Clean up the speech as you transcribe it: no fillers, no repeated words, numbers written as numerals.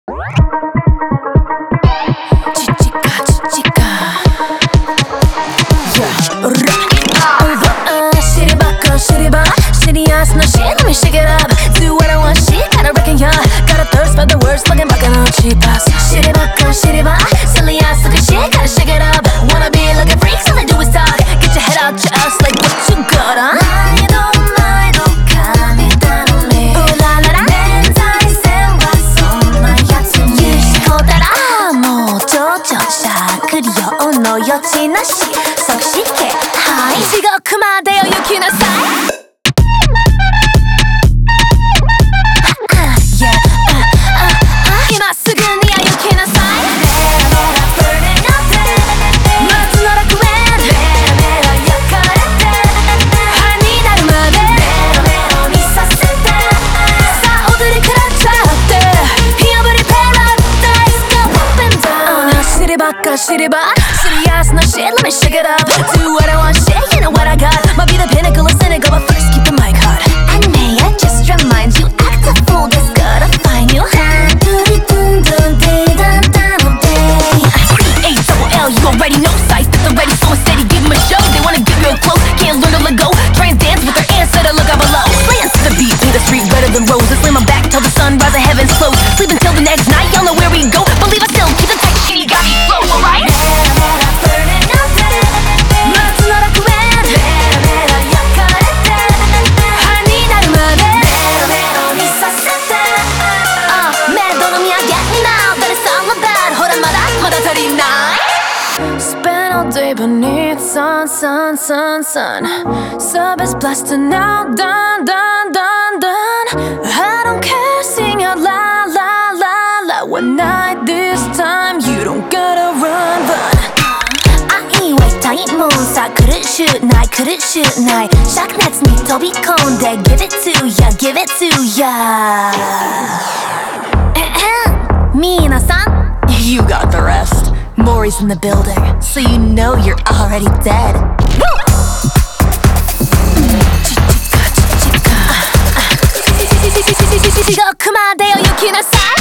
Serious, no shit, let me shake it up. Do what I want, shit, gotta reckon ya. Got a thirst for the words, looking back on cheapas. Shitty back, silly ass looking shit, gotta shake it up. Wanna be like a freak, all they do is talk. Get your head out your ass like what you got, huh? No 余地なし即死系はい地獄までお行きなさい今すぐには行きなさい夏の楽園焼かれて歯になるまで見させてさあ踊り食らっちゃって火炙りパラダイス Go up and down 知ればっか知ればSerious, no shit, let me shake it up. Do what I want, shit, you know what I got. Might be the pinnacle of cynical, but first keep the mic hot. And may I just remind you, act a fool, that's gotta find you. C-A-double-L, you already know. Size that they're ready, so steady, give them a show. They wanna get real close, can't learn to let go. Try and dance with their answer to look out below. Slaying to the beat, in the street, better than roses. Lay my back till the sunrise, the heavens close. Sleep until the next night, y'all know where we go. Believe I still keep the tight shit, you got me slow, alright? Spend all day beneath sun Service blasting out, done I don't care, sing out la la la la One night this time, you don't gotta run I以為タイムさ苦しゅうない灼熱に飛び込んで Give it to ya皆さん You got the rest Maury's in the building, so you know you're already dead. Woo!